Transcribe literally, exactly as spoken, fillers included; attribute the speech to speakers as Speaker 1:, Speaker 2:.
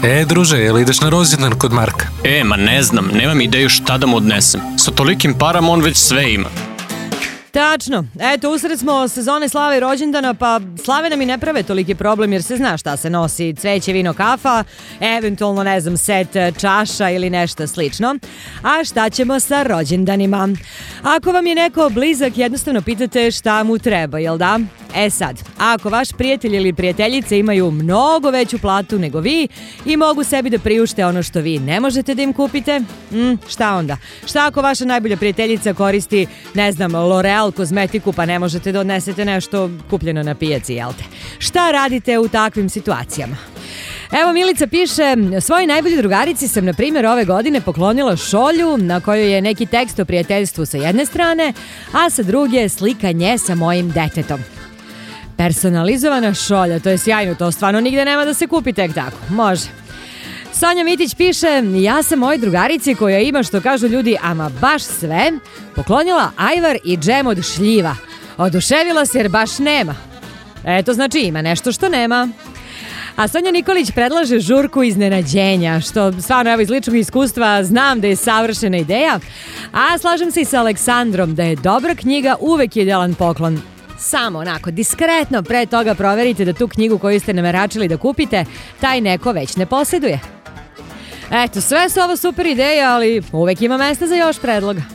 Speaker 1: E, druže, jel ideš na rođendan kod Marka?
Speaker 2: E, ma ne znam, nemam ideju šta da mu odnesem. Sa tolikim parama on već sve ima.
Speaker 3: Tačno. Eto, usred smo sezone slave i rođendana, pa slave nam i ne prave toliki problem jer se zna šta se nosi. Cveće, vino, kafa, eventualno, ne znam, set čaša ili nešto slično. A šta ćemo sa rođendanima? Ako vam je neko blizak, jednostavno pitate šta mu treba, jel da? E sad, ako vaš prijatelj ili prijateljice imaju mnogo veću platu nego vi i mogu sebi da priušte ono što vi ne možete da im kupite, mm, šta onda? Šta ako vaša najbolja prijateljica koristi, ne znam, L'Oreal kozmetiku pa ne možete da odnesete nešto kupljeno na pijaci, jel te? Šta radite u takvim situacijama? Evo, Milica piše, svojoj najboljoj drugarici sam, na primjer, ove godine poklonila šolju na kojoj je neki tekst o prijateljstvu sa jedne strane, a sa druge slika nje sa mojim detetom. Personalizovana šolja, to je sjajno, to stvarno nigde nema da se kupi tek tako. Može. Sonja Mitić piše, ja sam mojoj drugarici koja ima, što kažu ljudi, ama baš sve, poklonila ajvar i džem od šljiva. Oduševila se jer baš nema. Eto, znači ima nešto što nema. A Sonja Nikolić predlaže žurku iznenađenja, što stvarno, evo, iz ličnog iskustva znam da je savršena ideja, a slažem se i sa Aleksandrom da je dobra knjiga uvek idealan poklon. Samo onako, diskretno pre toga proverite da tu knjigu koju ste nameračili da kupite, taj neko već ne posjeduje. Eto, sve su ovo super ideje, ali uvek ima mesta za još predloga.